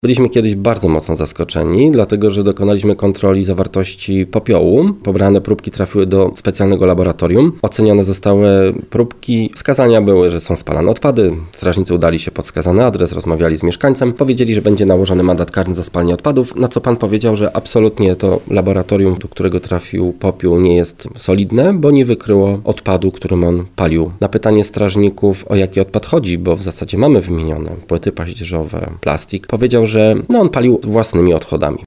Byliśmy kiedyś bardzo mocno zaskoczeni, dlatego że dokonaliśmy kontroli zawartości popiołu. Pobrane próbki trafiły do specjalnego laboratorium. Ocenione zostały próbki. Wskazania były, że są spalane odpady. Strażnicy udali się pod wskazany adres, rozmawiali z mieszkańcem. Powiedzieli, że będzie nałożony mandat karny za spalanie odpadów, na co pan powiedział, że absolutnie to laboratorium, do którego trafił popiół, nie jest solidne, bo nie wykryło odpadu, którym on palił. Na pytanie strażników, o jaki odpad chodzi, bo w zasadzie mamy wymienione płyty paździerzowe, plastik, powiedział, że on palił własnymi odchodami.